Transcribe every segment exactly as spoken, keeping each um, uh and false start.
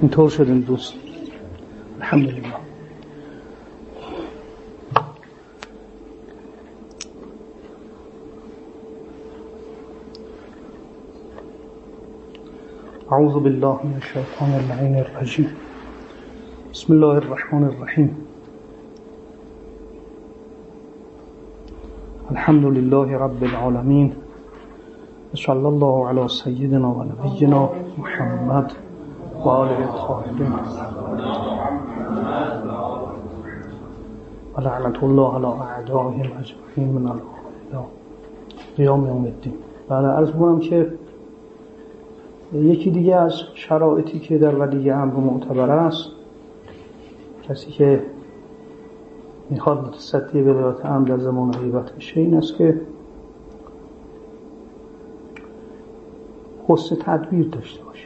اینطور شدیم دوست. الحمدلله. اعوذ بالله من الشیطان اللعین الرجیم. بسم الله الرحمن الرحیم. الحمد لله رب العالمین. صلی الله علی سیدنا و نبینا محمد و آله الطاهرین و لعنت الله علی اعدائهم اجمعین من الان الی قیام یوم الدین. بله، عرض می‌کنم که یکی دیگه از شرایطی که در ولی امر معتبر است، کسی که میخواد متصدی ولایت امر در زمان غیبت بشه، این است که حسن تدبیر داشته باشه.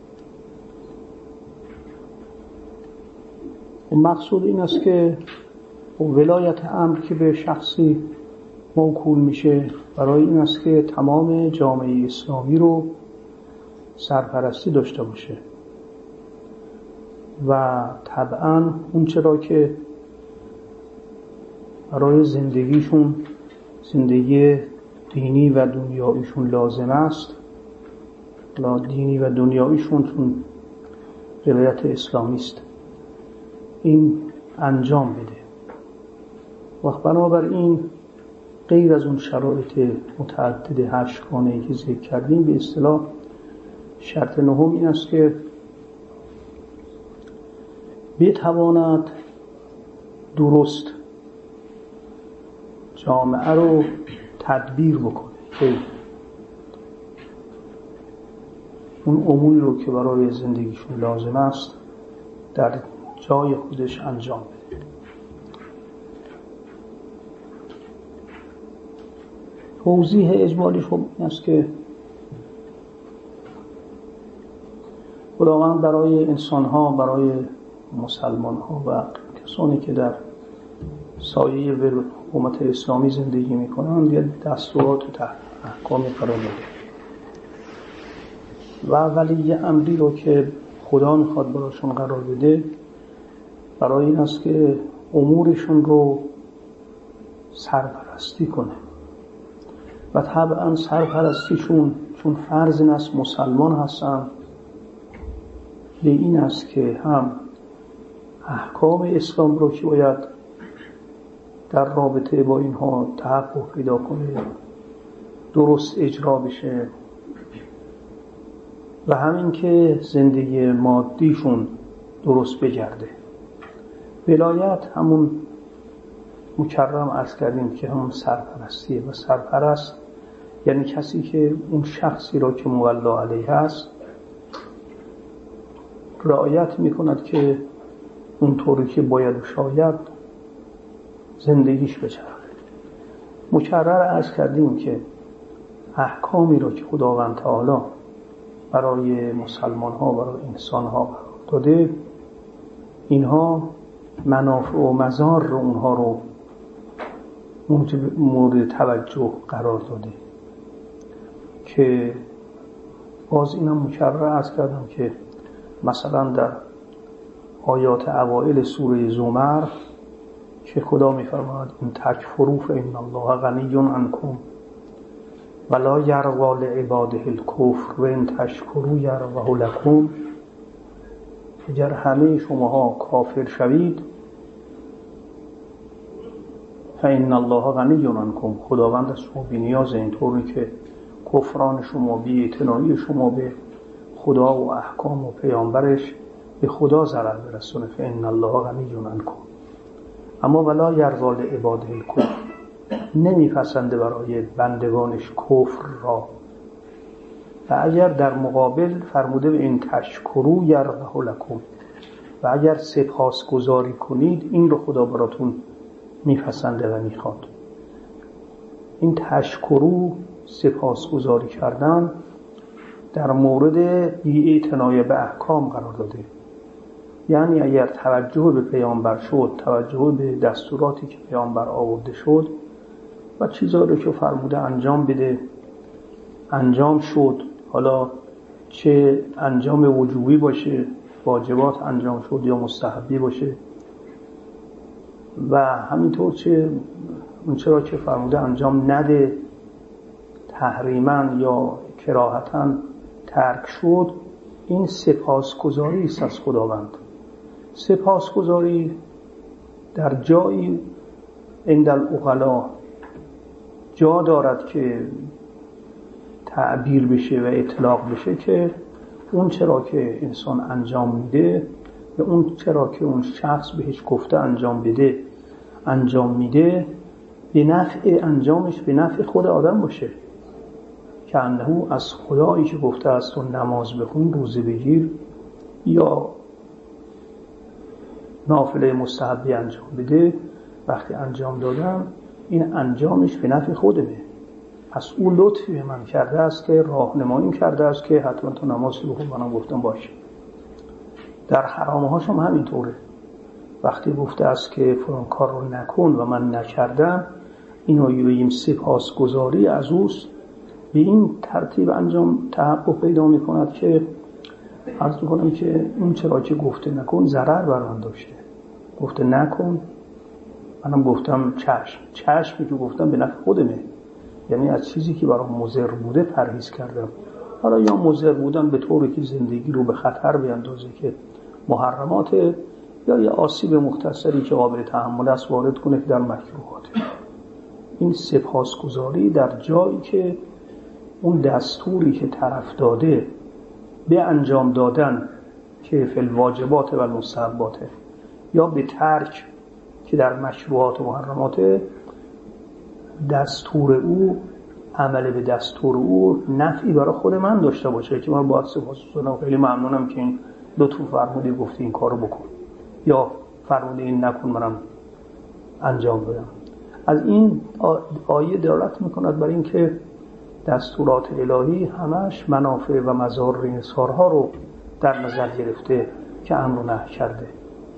مقصود این است که ولایت امر که به شخصی موکول میشه، برای این است که تمام جامعه اسلامی رو سرپرستی داشته باشه و طبعاً اون چرا که برای زندگیشون، زندگی دینی و دنیاییشون لازم است، لا دینی و دنیاییشون چون ولایت اسلامی است، این انجام بده. وقت بنابراین غیر از اون شرایط متعدد هشت گانه‌ای که ذکر کردیم، به اصطلاح شرط نهم این است که بتواند درست جامعه رو تدبیر بکنه، که اون اموری رو که برای زندگیشون لازم است در جای خودش انجام بده. توضیح اجمالی خب این است که خداوند برای انسان‌ها، برای مسلمان‌ها و کسانی که در سایه حکومت اسلامی زندگی می‌کنند یه دستورات و احکامی قرار میده و ولی امری رو که خدا میخواد براشون قرار بده، برای این است که امورشون رو سرپرستی کنه و طبعا سرپرستیشون چون فرض این است مسلمان هستن، به این است که هم احکام اسلام رو که باید در رابطه با اینها تحقق پیدا کنه، درست اجرا بشه و همین که زندگی مادیشون درست بگرده. ولایت همون مکرم عرض کردیم که همون سرپرستیه و سرپرست یعنی کسی که اون شخصی را که مولا علیه است رعایت میکند که اونطوری که باید و شاید زندگیش بچرخه. مکرر عرض کردیم که احکامی را که خداوند تعالی برای مسلمان ها، برای انسان ها قرار داده، اینها منافع و مضار رو اونها رو مورد توجه قرار داده، که باز اینم مکرر عرض کردم که مثلا در آیات اوائل سوره زمر که خدا می‌فرماید ان تکفروا فإن الله غنی عنکم ولا یرضی لعباده الکفر و ان تشکروا یرضه لکم، اگر همه شماها کافر شوید فإن الله غنی عنکم، خداوند از شما بی‌نیاز، اینطوری که کفران شما، بی‌اعتنایی شما به خدا و احکام و پیامبرش به خدا ضرر برسونه. فإن الله غنی عنکم. اما ولا یرضی لعباده الکفر، نمیپسنده برای بندگانش کفر را. و اگر در مقابل فرموده به این تشکروا یرضه لکم، و اگر سپاسگزاری کنید این رو خدا براتون میپسنده و میخواد. این تشکروا، سپاسگزاری کردن، در مورد بی‌اعتنایی به احکام قرار داده. یعنی اگر توجه به پیامبر شد، توجه به دستوراتی که پیامبر آورده شد و چیزایی رو که فرموده انجام بده انجام شد، حالا چه انجام وجوبی باشه واجبات انجام شد یا مستحبی باشه. و همینطور چه اون چرا که فرموده انجام نده، تحریما یا کراهتا ترک شد، این سپاسگزاری است از خداوند. سپاسگزاری در جایی عند العقلا جا دارد که تعبیر بشه و اطلاق بشه که اون چرا که انسان انجام میده یا اون چرا که اون شخص بهش گفته انجام بده انجام میده به نفع انجامش به نفع خود آدم باشه، که انه از خدایی که گفته است تو نماز بخون، روزه بگیر یا نافله مستحبی انجام بده، وقتی انجام دادم این انجامش به نفع خودمه. پس او لطفی به من کرده است که راهنمایی کرده است که حتما تو نماز بخون، منم گفتم باشه. در حرامه هاش هم همینطوره، وقتی گفته است که فلان کار رو نکن و من نکردم، اینو یویم سپاسگزاری از اوست، به این ترتیب انجام تحقق پیدا می کند که عرض میکنم که اون چرا که گفته نکن ضرر بر من داشته، گفته نکن منم گفتم چشم، چشمی که گفتم به نفع خودمه، یعنی از چیزی که برام مضر بوده پرهیز کردم. حالا یا مضر بودن به طوری که زندگی رو به خطر بیندازه که محرمات، یا یه آسیب مختصری که قابل تحمل است وارد کنه که در مکروهاته. این سپاسگزاری در جایی که اون دستوری که طرف داده به انجام دادن که فی الواجبات و المستحبات یا به ترک که در مشروعات و محرمات، دستور او، عمل به دستور او نفعی برای خود من داشته باشه که من باید سپاسگزارم، خیلی ممنونم که این لطف فرمودی گفتی این کارو بکن یا فرمودی این نکن منم انجام بدم. از این آیه دلالت میکند بر این که دستورات الهی همش منافع و مضار انسان‌ها رو در نظر گرفته که امر و نهی کرده.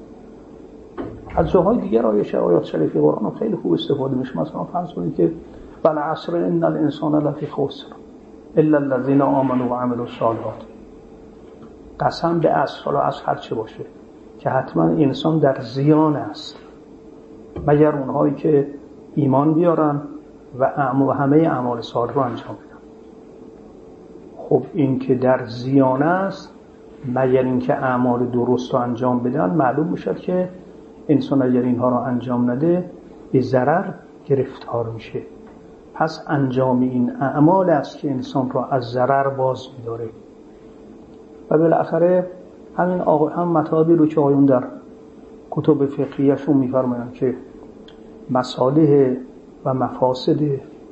از جاهای دیگر آیه آیات شریفه قرآن خیلی خوب استفاده میشه. مثلا فرض کنید که والعصر ان الانسان لفی خسر الا الذين آمنوا وعملوا الصالحات، قسم به عصر، حالا عصر هر چه باشه، که حتما انسان در زیان است مگر اونهایی که ایمان بیارن و همه اعمال صالح رو انجام بدن. خب این که در زیان است مگر این که اعمال درست رو انجام بدن، معلوم میشد که انسان اگر اینها رو انجام نده به ضرر گرفتار میشه. پس انجام این اعمال است که انسان رو از ضرر باز می‌داره. و بالاخره همین آقا هم مطالبی رو که آیون در کتب فقهیشون می‌فرمایند که مصالح و مفاسد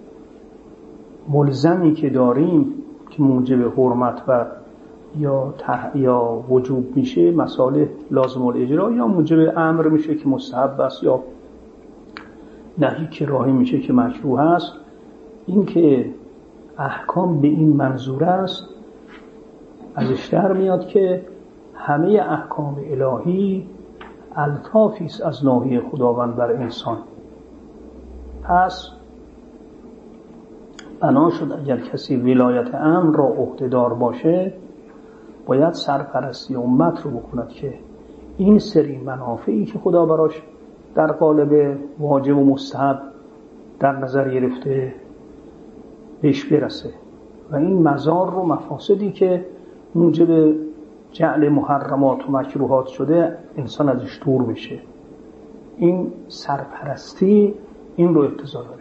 ملزمی که داریم که موجب حرمت و یا تح... یا وجوب میشه، مصالح لازم الاجرا، یا موجب امر میشه که مستحب است، یا نهی کراهی میشه که مکروه است. این که احکام به این منظور است، ازش در میاد که همه احکام الهی الطافی است از ناحیه خداوند بر انسان. پس بنا شد اگر کسی ولایت امر را عهده‌دار باشه باید سرپرستی امت رو بکند که این سری منافعی که خدا براش در قالب واجب و مستحب در نظر گرفته بهش برسه و این مضار رو، مفاسدی که موجب جعل محرمات و مکروهات شده، انسان ازش دور بشه. این سرپرستی این رو اقتضا داره.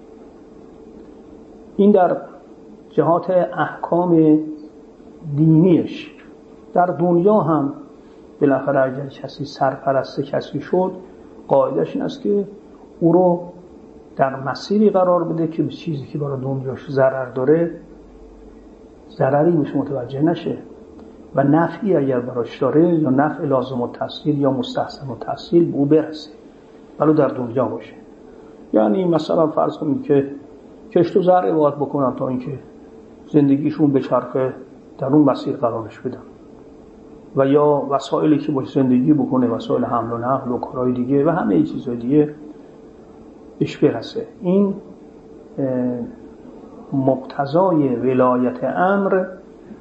این در جهات احکام دینیش. در دنیا هم بالاخره اگر کسی سرپرست کسی شد، قاعدش این است که او رو در مسیری قرار بده که به چیزی که برای دنیاش ضرر داره ضرری بهش متوجه نشه و نفعی اگر براش داره یا نفع لازم التحصیل یا مستحسن التحصیل به او برسه، ولو در دنیا باشه. یعنی مثلا فرض کنید که کشت و زرع باید بکنن تا اینکه زندگیشون به چرخه در اون مسیر قرارش بدن، و یا وسایلی که باش زندگی بکنه، وسایل حمل و نقل و کارهای دیگه و همه چیزهای دیگه بهش برسه. این مقتضای ولایت امر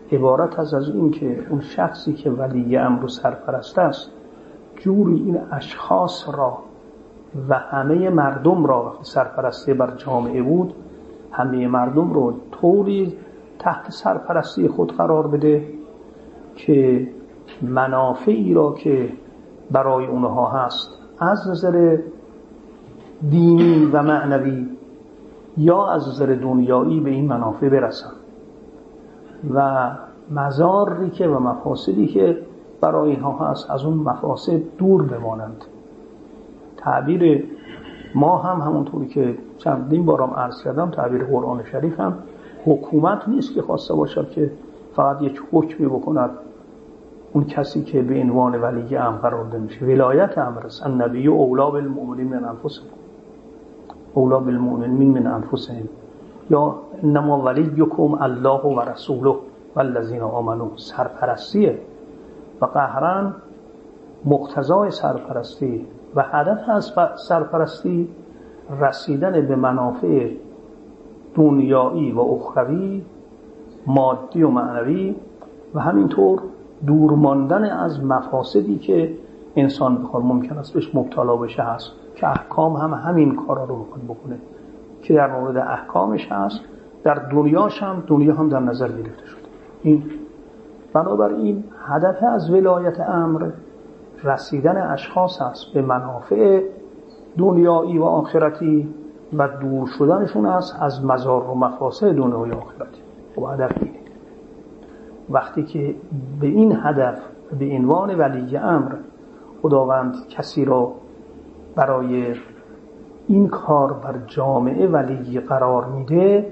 عبارت از از این که اون شخصی که ولی امر و سرپرست است جوری این اشخاص را و همه مردم را، وقتی سرپرستی بر جامعه بود، همه مردم رو طوری تحت سرپرستی خود قرار بده که منافعی را که برای اونها هست از نظر دینی و معنوی یا از نظر دنیایی به این منافع برسن و مضاری که و مفاسدی که برای اینها هست از اون مفاسد دور بمانند. تعبیر ما هم همونطوری که چندین بارم عرض کردم، تعبیر قرآن شریف هم حکومت نیست که خواسته باشد که فقط یک حکمی بکند اون کسی که به عنوان ولی امر قرار داده میشه. ولایت امر است. النبی اولی بالمؤمنین من انفسهم اولی بالمؤمنین من انفسهم یا انما ولیکم الله و رسوله والذین آمنوا. سرپرستیه و قهرن مقتضای سرپرستی و هدف از سرپرستی رسیدن به منافع دنیایی و اخروی، مادی و معنوی و همینطور دور ماندن از مفاسدی که انسان بخواد ممکن است بهش مبتلا بشه هست که احکام هم همین کارا رو بخواد بکنه که در مورد احکامش هست، در دنیاش هم دنیا هم در نظر گرفته شده. این بنابراین هدف از ولایت امر رسیدن اشخاص است به منافع دنیایی و آخرتی و دور شدنشون است از مضار و مفاسد دنیایی و آخرتی. و هدف اینه. وقتی که به این هدف به عنوان ولی امر خداوند کسی را برای این کار بر جامعه ولی قرار میده،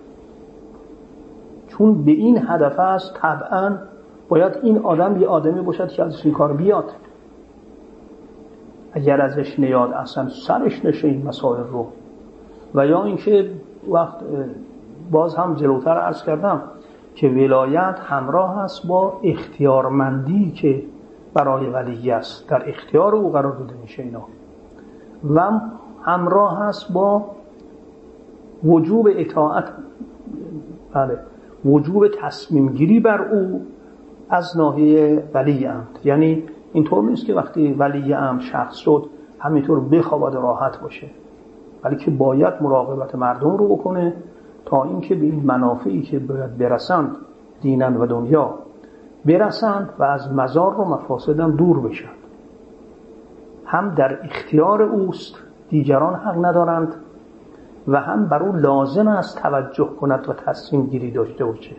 چون به این هدف است طبعا باید این آدم یه آدمی باشد که ازش این کار بیاد. اگر ازش نیاد اصلا سرش نشه این مسائل رو. و یا اینکه وقت باز هم جلوتر عرض کردم که ولایت همراه است با اختیارمندی که برای ولی است، در اختیار او قرار داده میشه اینا، و همراه است با وجوب اطاعت، بله، وجوب تصمیم گیری بر او از ناحیه ولی امر. یعنی اینطور نیست که وقتی ولی امر شخص شد همینطور بخواد راحت باشه، ولی که باید مراقبت مردم رو بکنه تا اینکه به این منافعی که باید برسند دینن و دنیا برسند و از مضار و مفاسد هم دور بشن. هم در اختیار اوست، دیگران حق ندارند، و هم بر او لازم است توجه کند و تصمیم گیری داشته باشه.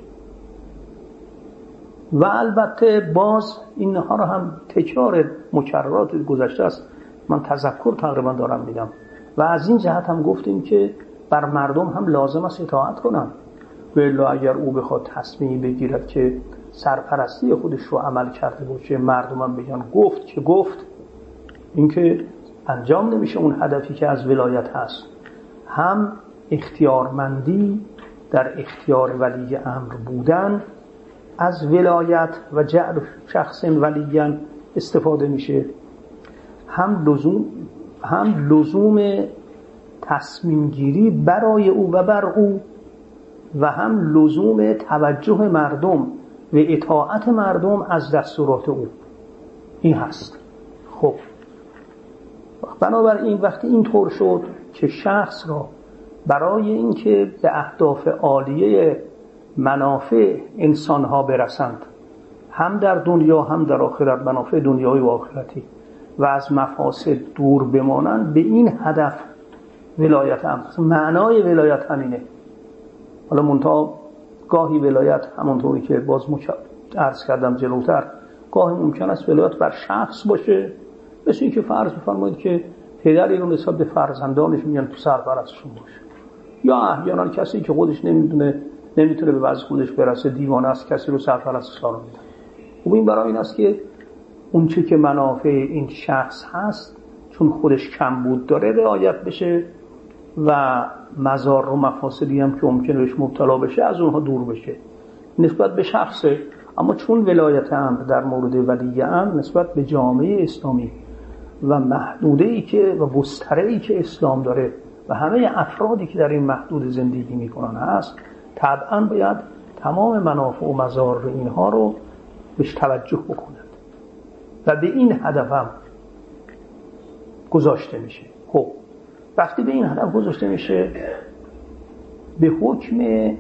و البته باز اینها رو هم تکرار مکررات گذشته است، من تذکر تقریبا دارم میدم. و از این جهت هم گفتیم که بر مردم هم لازم است اطاعت کنن، ولی اگر او بخواد تصمیمی بگیرد که سرپرستی خودش رو عمل کرده باشه، مردم هم بگن گفت که گفت، این که انجام نمیشه اون هدفی که از ولایت هست. هم اختیارمندی در اختیار ولی امر بودن از ولایت و جعل شخص ولیاً استفاده میشه، هم لزوم هم لزوم تصمیم گیری برای او و بر او، و هم لزوم توجه مردم و اطاعت مردم از دستورات او. این هست. خب بنابراین وقتی این طور شد که شخص را برای اینکه به اهداف عالیه منافع انسانها برسند، هم در دنیا هم در آخرت، منافع دنیایی و آخرتی، و از مفاسد دور بمانند، به این هدف ولایت امر. معنای ولایت همینه. حالا منتها گاهی ولایت همونطوری که باز عرض کردم جلوتر، گاهی ممکن است ولایت بر شخص باشه، مثل این که فرض بفرمایید که پدری رو نسبت به فرزندانش میگن تو سرپرستشون باشه، یا احیانا کسی که خودش نمیدونه نمیتونه به وضع خودش برسه، دیوانه است، کسی رو سرپرستش قرار میده. خب این برای این است که اون چه که منافع این شخص هست چون خودش کمبود داره رعایت بشه، و مضار و مفاسدی هم که ممکنه بهش مبتلا بشه از اونها دور بشه نسبت به شخصه. اما چون ولایت امر در مورد ولی امر نسبت به جامعه اسلامی و محدوده‌ای که و گستره‌ای که اسلام داره و همه افرادی که در این محدود زندگی میکنن هست، طبعا باید تمام منافع و مضار اینها رو بهش توجه بکنند و به این هدف هم گذاشته میشه. خب وقتی به این هدف گذاشته میشه، به حکم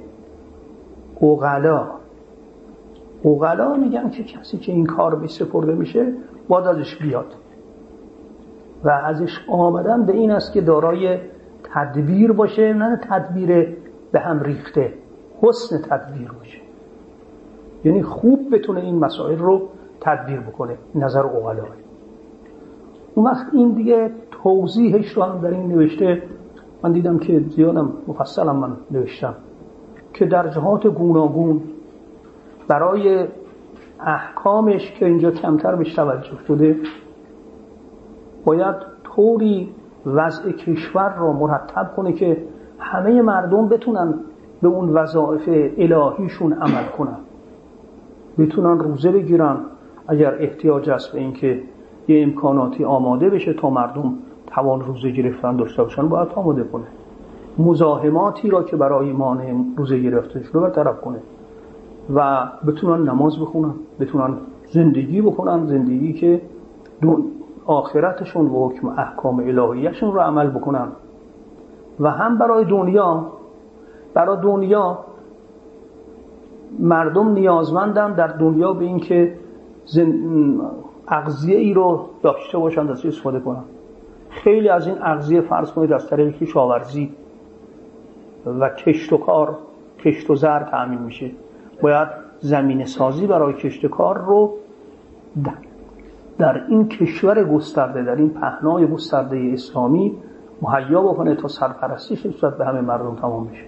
عقلا عقلا میگن که کسی که این کار به سپرده میشه باید ازش بیاد و ازش آمدن به این است که دارای تدبیر باشه، نه تدبیر به هم ریخته، حسن تدبیر باشه، یعنی خوب بتونه این مسائل رو تدبیر بکنه. نظر عقلا. اون وقت این دیگه توضیحش رو هم در این نوشته، من دیدم که زیادم مفصلم من نوشتم که در جهات گوناگون برای احکامش که اینجا کمتر بهش توجه شده باید طوری وضع کشور را مرتب کنه که همه مردم بتونن به اون وظایف الهیشون عمل کنن، بتونن روزه بگیرن اگر احتیاج است به این که یه امکاناتی آماده بشه تا مردم توان روزه گرفتن داشته باشن باید آماده کنه، مزاحماتی را که برای مانع روزه گرفتن شده برطرف کنه و بتونن نماز بخونن، بتونن زندگی بکنن، زندگی که آخرتشون و حکم احکام الهیشون رو عمل بکنن. و هم برای دنیا، برای دنیا مردم نیازمندن در دنیا به این که زن... اغذیه ای رو داشته باشن، دستی استفاده کنن. خیلی از این اغذیه فرض کنید از طریق کشاورزی و کشت و کار، کشت و زر تأمین میشه. باید زمین سازی برای کشت کار رو در, در این کشور گسترده، در این پهنای گسترده اسلامی مهیا بکنه تا سرپرستیش نسبت به همه مردم تمام بشه.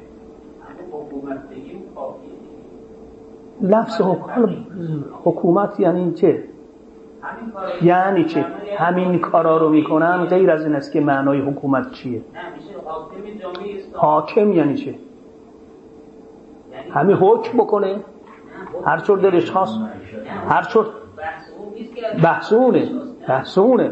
لفظ حکومت یعنی چه؟ یعنی چه؟ همین کارا رو میکنن، غیر از این است که معنای حکومت چیه؟ حاکم یعنی چه؟ همین حکم بکنه هر چور دلش خواست، هر چور بحثونه بحثونه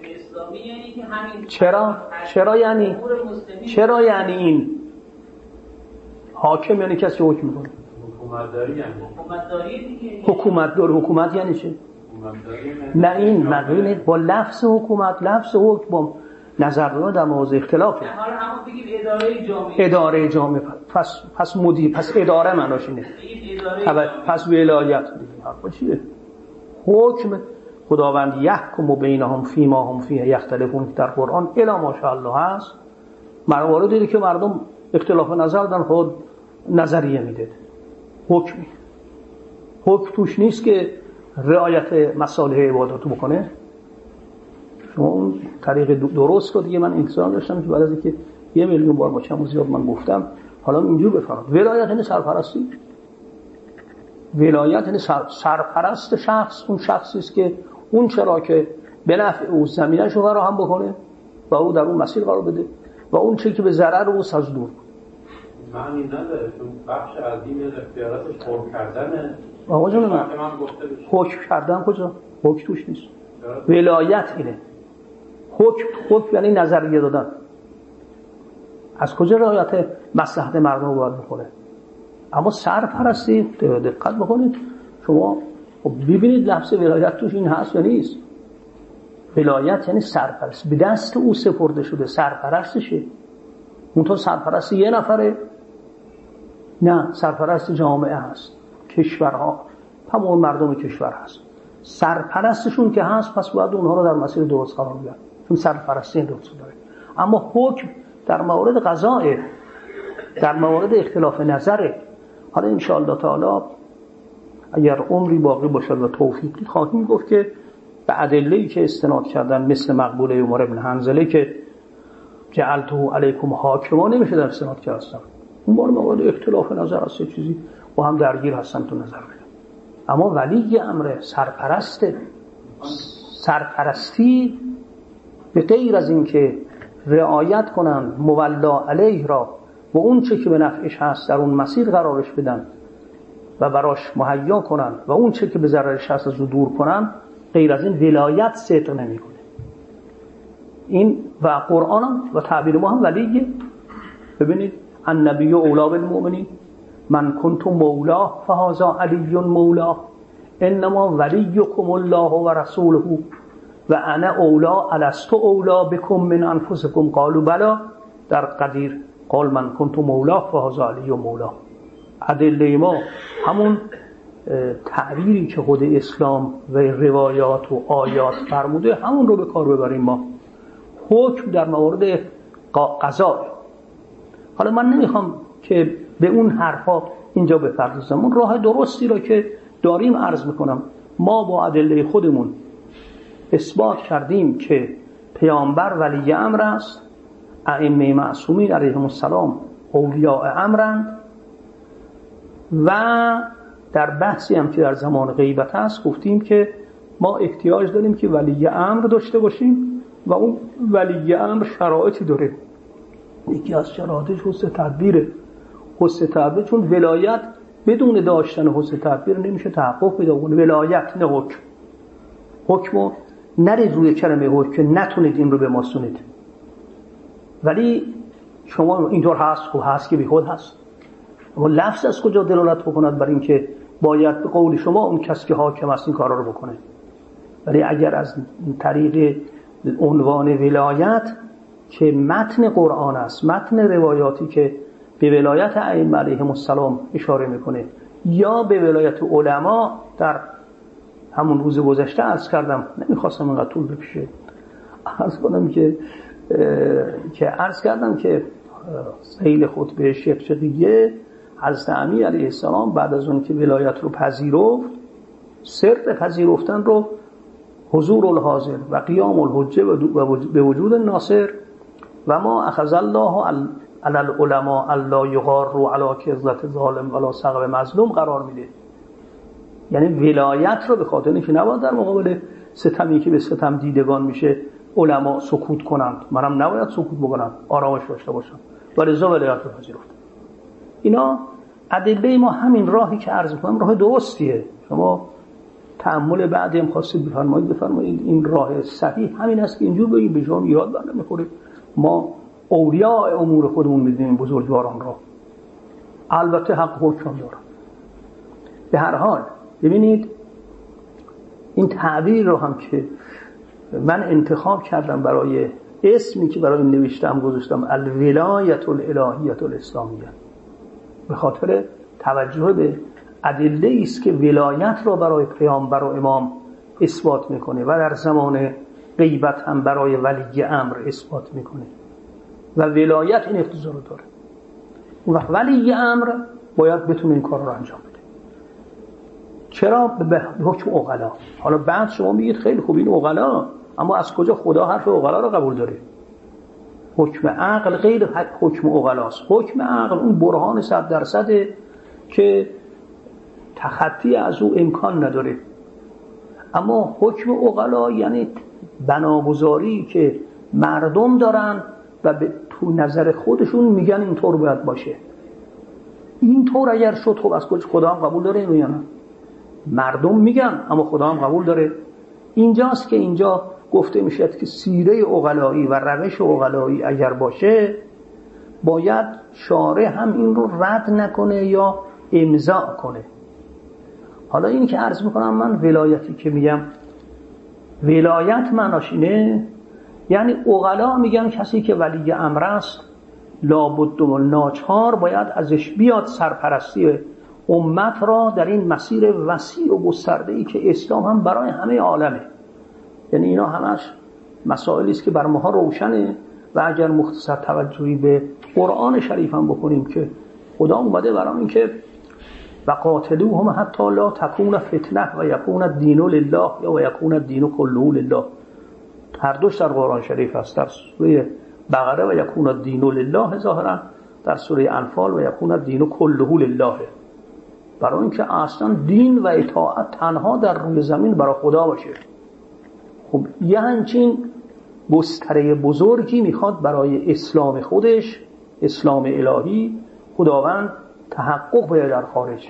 چرا؟ چرا یعنی؟ چرا یعنی این حاکم یعنی کسی حکم میکنه؟ حکومتداری یعنی حکومتدار. حکومت یعنی چه؟ نه این معنی با لفظ حکومت، لفظ حکم با نظر در موضوع اختلافه. حالا اما بگیم اداره جامعه، اداره جامعه پس پس مدیر، پس اداره معناش اینه، پس ولایت حرف چیه؟ حکم خداوند یحکم بینهم فیما هم فیه یختلفون در قرآن الی ماشاءالله هست. موارد دیدی که مردم اختلاف نظر دارن خود نظریه میده، حکمی حکم توش نیست که رعایت مصالح عبادات بکنه. شما اون طریق درست رو دیگه من انتظار داشتم که بعد از اینکه یه میلیون بار با چم زیاد من گفتم حالا اینجور بفرمایید. ولایت یعنی سرپرستی. ولایت یعنی سر، سرپرست شخص اون شخصی است که اون چرا که به نفع او زمینش رو فراهم بکنه و او در اون مسیر قرار بده و اون چیزی که به ضرر او از دور. معنی نداره چون بخش عظیم از اختیاراتش حکم کردنه. آقا جون من حکم کردن کجا؟ حکم توش نیست. ولایت اینه. حکم حکم یعنی نظریه دادن. از کجا رعایت مصلحت مردم رو باید بکنه؟ اما سرپرستی دقت بکنید شما ببینید لفظ ولایت توش این هست یا نیست. ولایت یعنی سرپرست، به دست او سپرده شده، سرپرستشه. اون تو سرپرست یه نفره؟ نه، سرپرست جامعه هست، کشورها، تمام مردم کشور هست. سرپرستشون که هست پس باید اونها رو در مسیر درست قرار بدن چون سرپرستی درست داره. اما حکم در مورد قضاء، در مورد اختلاف نظره. حالا ان شاء الله تعالی اگر عمری باقی باشد و توفیقی خواهیم گفت که به ادله‌ای که استناد کردن مثل مقبوله عمر بن حنظله که جعلته علیکم حاکما نمیشه در استناد کرد هستن. اون بار مورد اختلاف نظر است، چیزی با هم درگیر هستن تو نظر بدن. اما ولی امر سرپرست، سرپرستی به غیر از این که رعایت کنن مولا علیه را و اون چه که به نفعش هست در اون مسیر قرارش بدن و براش مهیا کنن و اون چه که به ضررش هست از رو دور کنن، غیر از این ولایت صدق نمیکنه. این و قرآن هم و تعبیر ما هم ولیه. ببینید النبی اولی بالمؤمنین، من کنت مولاه فهذا علی مولاه انما ولیکم الله و رسوله و انا اولا الست اولا بكم من انفسکم قالوا بلا. در قدیر قال من کنت مولاه فهذا علی مولاه. ادله ما همون تعبیری که خود اسلام و روایات و آیات فرموده همون رو به کار ببریم. ما حکم در موارد قضا. حالا من نمیخوام که به اون حرفا اینجا بپردازم، اون راه درستی رو که داریم عرض میکنم. ما با ادله خودمون اثبات کردیم که پیامبر ولی امر است، ائمه معصومین علیهم السلام اولیاء امرند و در بحثی هم که در زمان غیبت هست گفتیم که ما احتیاج داریم که ولی امر داشته باشیم و اون ولی امر شرایطی داره. یکی از شرایطش حسن تدبیره. حسن تدبیر، چون ولایت بدون داشتن حسن تدبیر نمیشه تحقق پیدا کنه. ولایت نه حکم. حکمو نرید روی کلمه حکم، نتونید این رو بماسونید. ولی شما اینطور هست، خب هست که بیخود هست. اما لفظ از کجا دلالت بکند بر این که باید به قول شما اون کسی که حاکم است این کارا رو بکنه؟ ولی اگر از طریق عنوان ولایت که متن قرآن است، متن روایاتی که به ولایت ائمه علیهم السلام اشاره میکنه یا به ولایت علما، در همون روز گذشته عرض کردم، نمیخواستم اینقدر طول بکشه، عرض کنم که که عرض کردم که سیل خطبه شقشقیه حضرت امیر علیه السلام بعد از اون که ولایت رو پذیرفت، سر پذیرفتن رو حضور الحاضر و قیام الحجه و به وجود ناصر و ما اخذ الله علی العلماء الا یغاروا علی کذلة ظالم ولا سقب مظلوم قرار میده. یعنی ولایت رو به خاطر اینکه نباید در مقابل ستمی که به ستم دیدگان میشه علما سکوت کنند، منم نباید سکوت بکنم، آرامش داشته باشم، ولی رضا ولایت رو پذیرفتم. اینا ادله ما همین راهی که عرض می‌کنم راه درستیه. شما تأمل بعدی هم خواستید بفرمایید بفرمایید. این راه صحیح همین است که اینجور بگیم به شما ایراد بر نمیخوره. ما اولیاء امور خودمون می‌دونیم بزرگواران را، البته حق حکم دارن. به هر حال ببینید این تعبیر رو هم که من انتخاب کردم برای اسمی که برای نوشتم گذاشتم الولایت الالهیت الاسلامیه، به خاطر توجه به ادله است که ولایت را برای پیامبر و امام اثبات میکنه و در زمان غیبت هم برای ولی امر اثبات میکنه و ولایت این اقتضا رو داره. اون وقت ولی امر باید بتونه این کار رو انجام بده. چرا؟ به حکم عقلا. حالا بعد شما میگید خیلی خوب این عقلا، اما از کجا خدا حرف عقلا رو قبول داره؟ حکم عقل غیر حکم عقلاست. حکم عقل اون برهان صد درصده که تخطی از او امکان نداره. اما حکم عقلا یعنی بناگذاری که مردم دارن و به تو نظر خودشون میگن اینطور باید باشه. اینطور اگر شد خب از کجا خدا هم قبول داره اینو یا نه؟ مردم میگن اما خدا هم قبول داره. اینجاست که اینجا گفته میشد که سیره عقلایی و روش عقلایی اگر باشه باید شارع هم این رو رد نکنه یا امضا کنه. حالا این که عرض میکنم من ولایتی که میگم ولایت معناش اینه، یعنی عقلا میگن کسی که ولی امر است لابد و ناچار باید ازش بیاد سرپرستی امت را در این مسیر وسیع و گسترده‌ای که اسلام هم برای همه عالمه. یعنی اینا همش مسائلی است که بر ماها روشنه و اگر مختصر توجهی به قرآن شریف هم بکنیم که خدا اومده برای این که و قاتلوهم حتی لا تکون فتنه و یکون الدین لله یا و یکون الدین کله لله. هر دوش در قرآن شریف هست، در سوره بقره و یکون الدین لله ظاهرا، در سوره انفال و یکون الدین کله لله، برای اینکه اصلا دین و اطاعت تنها در روی زمین برای خدا باشه. خب یه همچین گستره بزرگی میخواد برای اسلام خودش، اسلام الهی خداوند تحقق بده در خارج.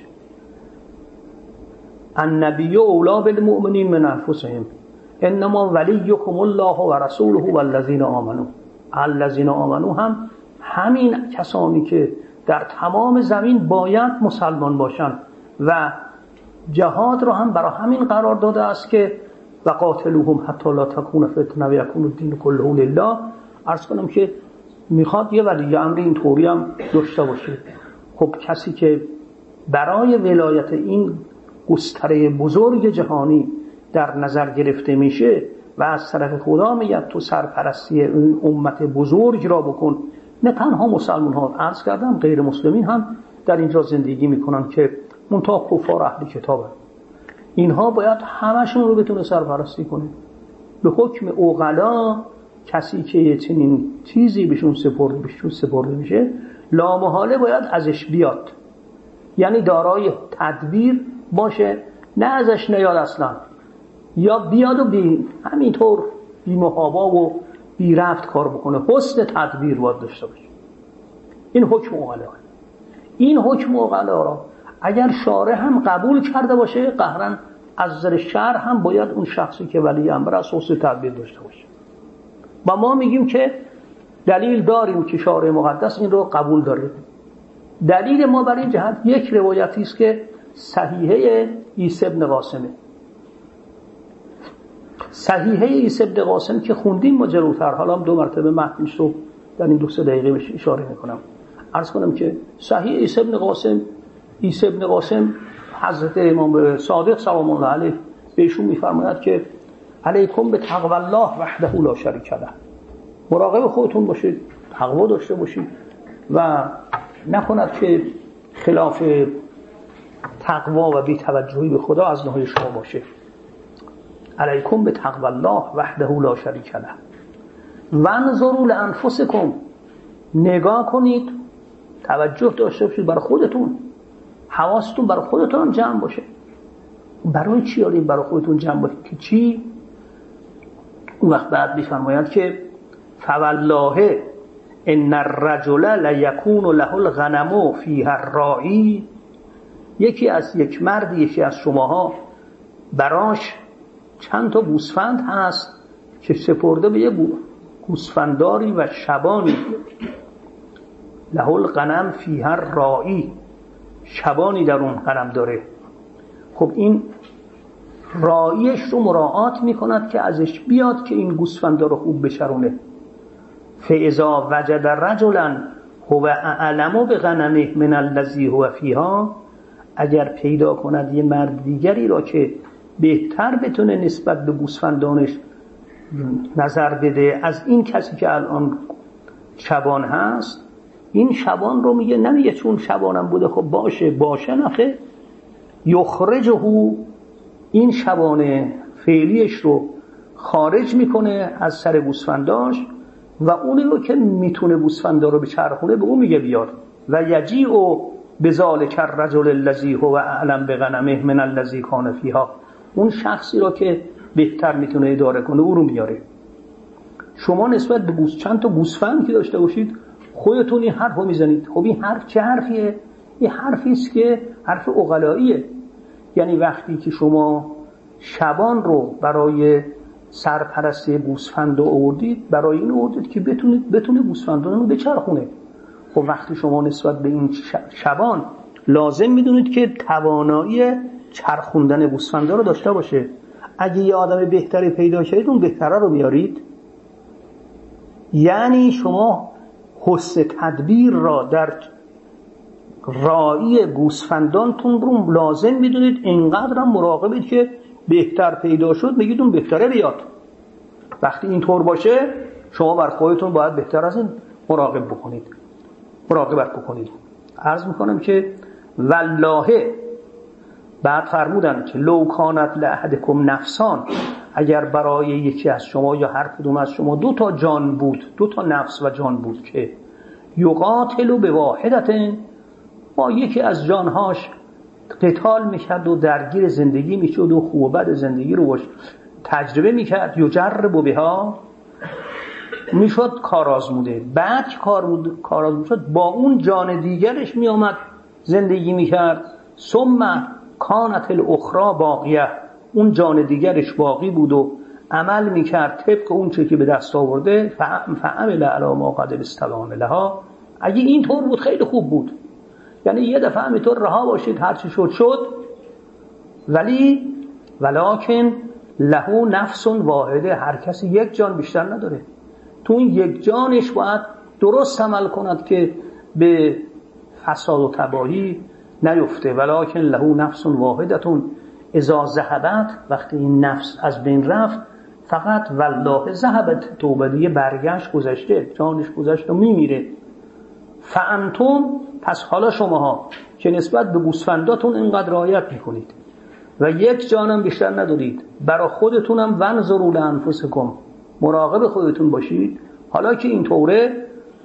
النبی اولا بالمؤمنین من انفسهم انما ولیکم الله و رسوله والذین آمنوا. الذین آمنوا هم همین کسانی که در تمام زمین باید مسلمان باشند و جهاد را هم برای همین قرار داده است که و قاتلوهم حتی لا تکون فتنه و یکون الدین کله لله. عرض کنم که میخواد یه ولی امر این طوری هم داشته باشه. خب کسی که برای ولایت این گستره بزرگ جهانی در نظر گرفته میشه و از طرف خدا میگه تو سرپرستی این امت بزرگ را بکن، نه تنها مسلمان ها، عرض کردم غیر مسلمین هم در اینجا زندگی میکنن که منتها کفار اهل کتاب هست. اینها باید همشون رو بتونه سرپرستی کنه. به حکم عقلا کسی که چنین چیزی بهشون سپرده بهشون سپرده میشه لامحاله باید ازش بیاد، یعنی دارای تدبیر باشه، نه ازش نیاد اصلا، یا بیاد و بی همینطور بی محابا و بی رفت کار بکنه. حسن تدبیر باید داشته باشه. این حکم عقلا. این حکم عقلا را اگر شارع هم قبول کرده باشه قهرن از نظر شرع هم باید اون شخصی که ولی امر است حسن تدبیر داشته باشه. و ما میگیم که دلیل داریم که شارع مقدس این رو قبول داره. دلیل ما برای این جهت یک روایتی است که صحیحه عیسی ابن قاسمه. صحیحه عیسی ابن قاسم که خوندیم ما جلوتر، حالا هم دو مرتبه متنش رو در این دو سه دقیقه بهش اشاره میکنم. عرض کنم که صحیح عیسی ابن قاسم، عیسی ابن قاسم حضرت امام صادق سلام الله علیه بهشون میفرماید که علیکم به تقوی الله وحده لا شریک له. مراقب خودتون باشید، تقوا داشته باشید و نکند که خلاف تقوا و بی‌توجهی به خدا از نوع شما باشه. علیکم به تقوی الله وحده لا شریک له وانظروا لانفسکم، نگاه کنید، توجه داشته باشید برای خودتون، حواستون برای خودتون جمع باشه. برای چی آریم برای خودتون جمع باشه که چی؟ اون وقت بعد میفرماید که فوالله ان الرجل لیکون له الغنم فیها الراعی، یکی از یک مرد یکی از شماها براش چند تا گوسفند هست که سپرده به یه گوسفنداری و شبانی، له الغنم فیها الراعی، شبانی در اون غنم داره. خب این راعیش رو مراعات میکند که ازش بیاد که این گوسفندا رو خوب بچرونه. فاذا وجد رجلا هو اعلم بغنمه من الذی هو فیها، اگر پیدا کند یه مرد دیگری را که بهتر بتونه نسبت به گوسفندانش نظر بده از این کسی که الان شبان هست، این شبان رو میگه نمیگه چون شبانم بوده خب باشه باشه نخه، یخرجه، این شبان فعلیش رو خارج میکنه از سر گوسفنداش و اونی رو که میتونه گوسفندا رو به چرخونه به اون میگه بیاد و یجیء بذالک الرجل الذی هو اعلم بغنمه من الذی کان فیها، اون شخصی رو که بهتر میتونه اداره کنه او رو میاره. شما نسبت به گوس چند تا گوسفند که داشته باشید خودتون این حرفو میزنید. خب این حرف چه حرفیه؟ این حرفی است که حرف عقلاییه. یعنی وقتی که شما شبان رو برای سرپرستی گوسفند آوردید، برای این آوردید که بتونید بتونه گوسفندان رو بچرخونه. خب وقتی شما نسبت به این شبان لازم میدونید که توانایی چرخوندن گوسفندا رو داشته باشه. اگه یه آدم بهتری پیدا کردید اون بهتره رو میارید. یعنی شما حسن تدبیر را در راعی گوسفندانتون رو لازم میدونید، اینقدر هم مراقبید که بهتر پیدا شد میگید اون بهتره بیاد. وقتی اینطور باشه شما بر خودتون باید بهتر از این مراقب بکنید، مراقبت بکنید. عرض میکنم که والله، بعد فرمودن که لو کانت لأحدکم نفسان، اگر برای یکی از شما یا هر کدوم از شما دو تا جان بود، دو تا نفس و جان بود که یقاتلوا بواحدة، با یکی از جانهاش قتال میکرد و درگیر زندگی میشد و خوب و بد زندگی رو باش تجربه میکرد، یجرب بها، میشد کارآزموده. بعد کار آزموده شد با اون جان دیگرش میامد زندگی میکرد. ثم کانت الاخرى باقیه، اون جان دیگرش باقی بود و عمل میکرد طبق اون چه که به دست آورده. فعمل علی ما قد استقام لها، اگه این طور بود خیلی خوب بود، یعنی یه دفعه همینطور رها باشید هر چی شد شد. ولی ولکن له نفس واحده، هر کسی یک جان بیشتر نداره، تو این یک جانش باید درست عمل کند که به فساد و تباهی نیفته. ولکن له نفس واحدتون اذا ذهبت، وقتی این نفس از بین رفت، فقط والله ذهبت توبه، برگشت، گذشته، جانش گذشت و میمیره. فانتم، پس حالا شماها که نسبت به گوسفنداتون اینقدر رعایت میکنید و یک جانم بیشتر ندارید، برای خودتونم ونظروا لانفسکم، مراقب خودتون باشید. حالا که این طوره،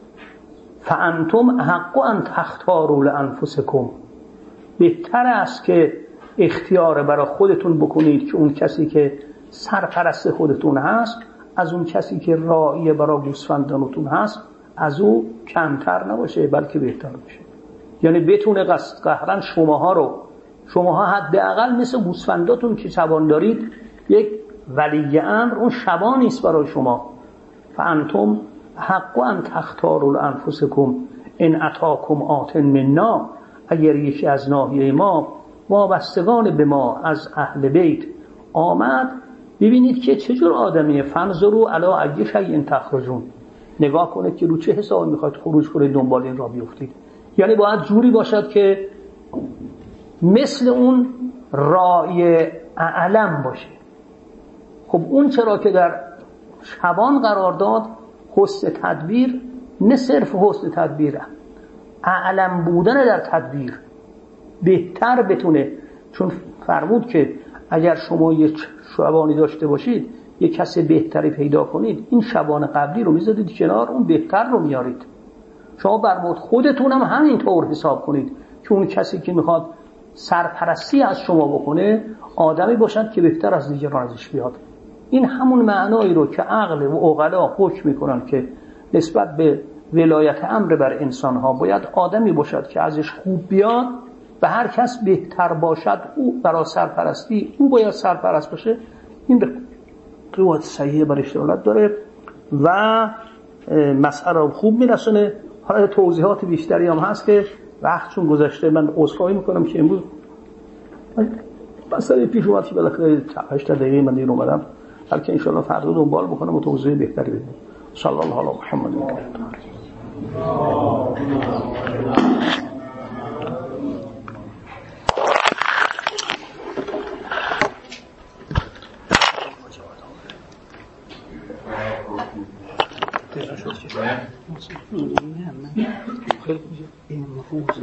فانتم احق ان تختاروا لانفسکم، بهتر است که اختیار برای خودتون بکنید که اون کسی که سرپرست خودتون هست از اون کسی که راعی برای گوسفندانتون هست از او کمتر نباشه بلکه بهتر باشه. یعنی بتونه قهرن شماها رو، شماها حداقل مثل گوسفنداتون که شبان دارید، یک ولی امر اون شبان نیست برای شما. فانتم حق ان تختاروا لانفسکم ان اتاکم آت منا، اگر یکی از ناحیه ما وابستگان به ما از اهل بیت آمد، ببینید که چجور آدمیه. فانظروا الی ای شیء تخرجون، نگاه کنید که رو چه حسابی میخواید خروج کنید دنبال این را بیفتید. یعنی باید جوری باشد که مثل اون راعی اعلم باشه. خب اون چرا که در شبان قرار داد، حسن تدبیر، نه صرف حسن تدبیر، اعلم بودن در تدبیر، بهتر بتونه. چون فرمود که اگر شما یک شبانی داشته باشید، یک کسی بهتری پیدا کنید، این شبان قبلی رو میذارید کنار، اون بهتر رو میارید. شما برمود خودتون هم همین طور حساب کنید که اون کسی که میخواد سرپرستی از شما بکنه آدمی باشد که بهتر از دیگران ازش بیاد. این همون معنایی رو که عقل و عقلا حکم میکنن که نسبت به ولایت امر بر انسان ها باید آدمی باشد که ازش خوب بیاد و هر کس بهتر باشد او برای سرپرستی او باید سرپرست باشه. این روایت صحیح بر اشتراط داره و مسئله رو خوب میرسونه. حالا توضیحات بیشتری هم هست که وقت چون گذشته من عذرخواهی میکنم که امروز مسئله پیش اومد که بالاخره هشت دقیقه من دیر اومدم، بلکه انشاءالله فردا دنبال بکنم و توضیح بهتری بدیم. صلی الله علی محمد. خیلی